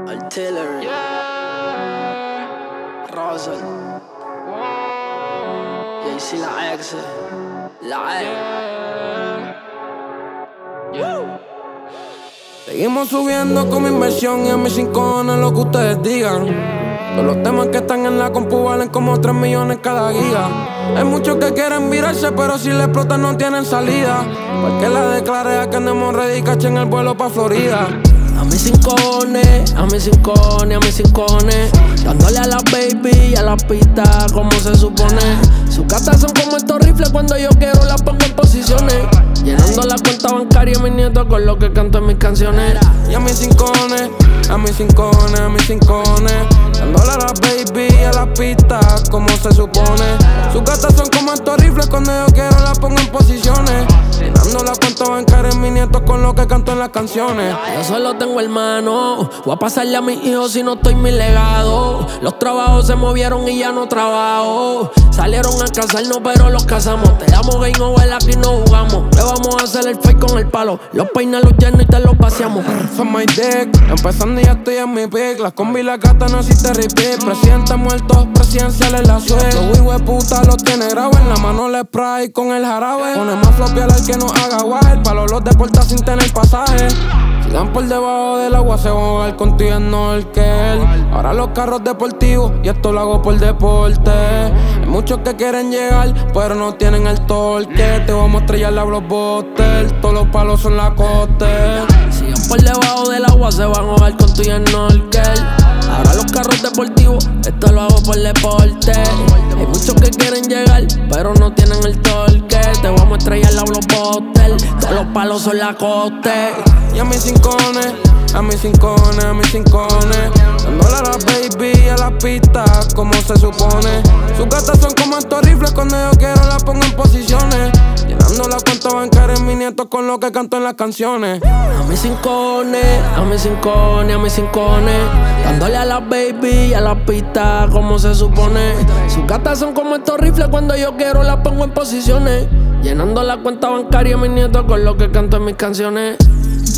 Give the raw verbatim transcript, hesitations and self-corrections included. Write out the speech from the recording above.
Artillery, Rosal, y si la ex, la ex. Seguimos subiendo con mi inversión y a mis cinco no es lo que ustedes digan. Todos los temas que están en la compu valen como tres millones cada giga. Hay muchos que quieren virarse, pero si le explotan no tienen salida. Porque la declaré a que andemos ready, caché en el vuelo pa' Florida. A mis cincones, a mis cincones, a mis cincones, dándole a la baby y a la pista como se supone. Sus cartas son como estos rifles, cuando yo quiero las pongo en posiciones. Llenando la cuenta bancaria de mis nietos con lo que canto en mis canciones. Y a mis cincones, a mis cincones, a mis cincones, dándole a la baby y a la pista como se supone. Sus cartas son como estos rifles, cuando yo quiero las pongo en posiciones. Llenando la cuenta bancaria de mis nietos con lo que canto en las canciones. Yo solo tengo hermano, voy a pasarle a mis hijos si no estoy mi legado. Los trabajos se movieron y ya no trabajo. Salieron a casarnos pero los casamos. Te damos game over, aquí no jugamos. Le vamos a hacer el fake con el palo. Los peinas los llenos y te los vaciamos. Son my dick, empezando y ya estoy en mi pick. Las combi y la gata no existe repeat. Presidente muerto, presidencial en la suerte. Los hijos de puta los tiene grave. En la mano el spray con el jarabe. Pone más flopial al que no haga guay. Palo los deporta sin tener pasaje. Sigan por debajo del agua, se van a jugar contigo en Norkel. Ahora los carros deportivos y esto lo hago por deporte. Hay muchos que quieren llegar, pero no tienen el torque. Te vamos a estrellar la blockbuster, todos los palos son la coste. Sigan por debajo del agua, se van a jugar contigo en Norkel. Ahora los carros deportivos, esto lo hago por deporte. Hay muchos que quieren llegar, pero no tienen el torque. Te vamos a estrellar la blockbuster, todos los palos son la coste. Y a mis cincones, a mis cincones, a mis cincones, dándole a la baby y a la pista como se supone. Sus gatas son como estos rifles, cuando yo quiero las pongo en posiciones. Llenando la cuenta bancaria en mis nietos con lo que canto en las canciones. A mis cincones, a mis cincones, a mis cincones, dándole a la baby y a la pista como se supone. Sus gatas son como estos rifles, cuando yo quiero las pongo en posiciones. Llenando la cuenta bancaria de mis nietos con lo que canto en mis canciones.